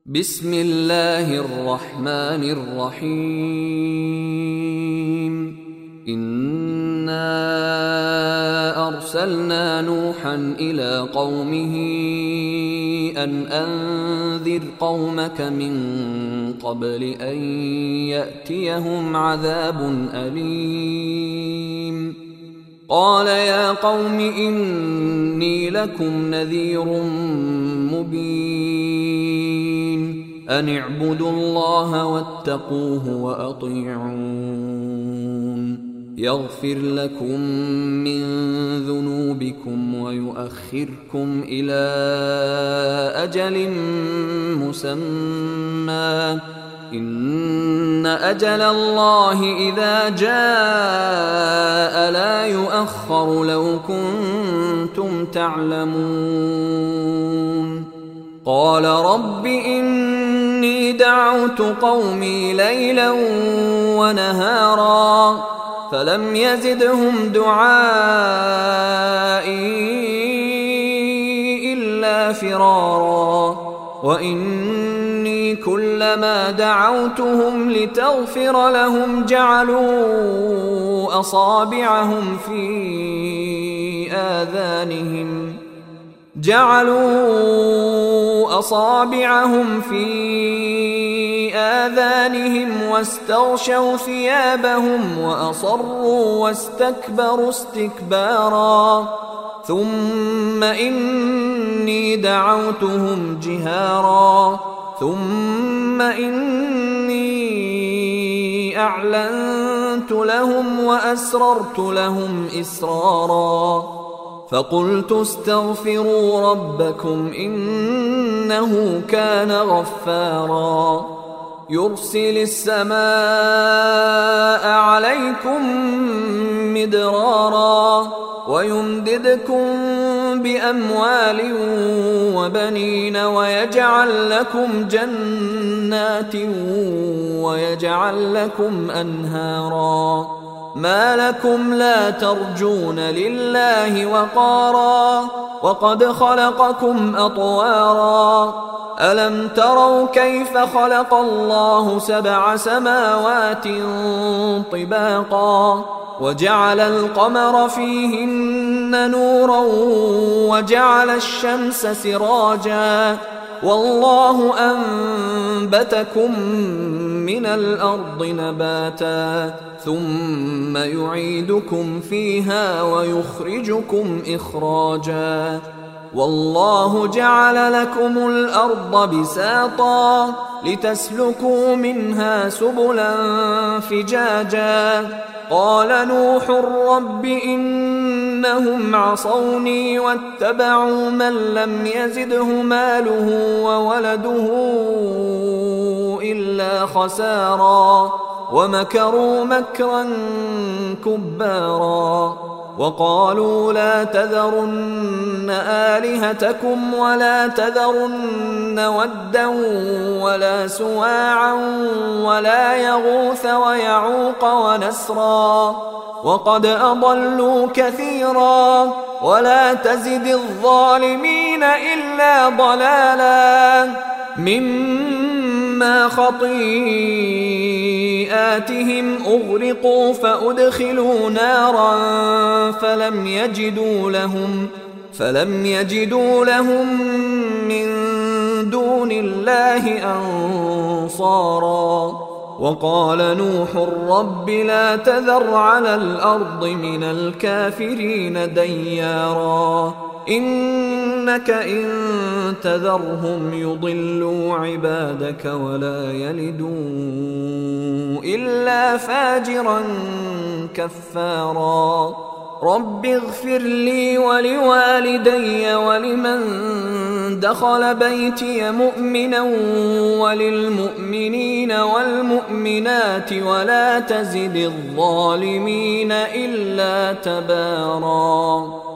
بسم الله الرحمن الرحيم. إنا أرسلنا نوحا إلى قومه أن أنذر قومك من قبل أن يأتيهم عذاب أليم. قال يا قوم إني لكم نذير مبين أن اعبدوا الله واتقوه وأطيعون يغفر لكم من ذنوبكم ويؤخركم إلى أجل مسمى إن أجل الله إذا جاء لا يؤخر لو كنتم تعلمون. قال رب إني دعوت قومي ليلا ونهارا فلم يزدهم دعائي إلا فرارا وإني كلما دعوتهم لتغفر لهم جعلوا أصابعهم في آذانهم واستغشوا ثيابهم وأصروا واستكبروا استكبارا ثم إني دعوتهم جهارا ثم إني أعلنت لهم وأسررت لهم إسرارا فقلت استغفروا ربكم إنه كان غفارا يرسل السماء عليكم مدرارا ويمددكم بأموال وبنين ويجعل لكم جنات ويجعل لكم أنهارا ما لكم لا ترجون لله وقارا وقد خلقكم أطوارا ألم تروا كيف خلق الله 7 سماوات طباقا وجعل القمر فيهن نورا وجعل الشمس سراجا والله أنبتكم من الأرض نباتا ثم يعيدكم فيها ويخرجكم إخراجا والله جعل لكم الأرض بساطا لتسلكوا منها سبلا فجاجا قال نوح رب إنهم عصوني واتبعوا من لم يزده ماله وولده إلا خسارا ومكروا مكرا كبارا وقالوا لا تذرن آلهتكم ولا تذرن ودا ولا سواعا ولا يغوث ويعوق ونسرا وقد أضلوا كثيرا ولا تزد الظالمين إلا ضلالا مما خطيئاتهم أغرقوا فأدخلوا نارا فلم يجدوا لهم من دون الله أنصارا وقال نوح رب لا تذر على الأرض من الكافرين ديارا إنك إن تذرهم يضلوا عبادك ولا يلدوا إلا فاجرا كفارا رب اغفر لي ولوالدي ولمن دخل بيتي مؤمنا وللمؤمنين والمؤمنات ولا تزد الظالمين إلا تبارا.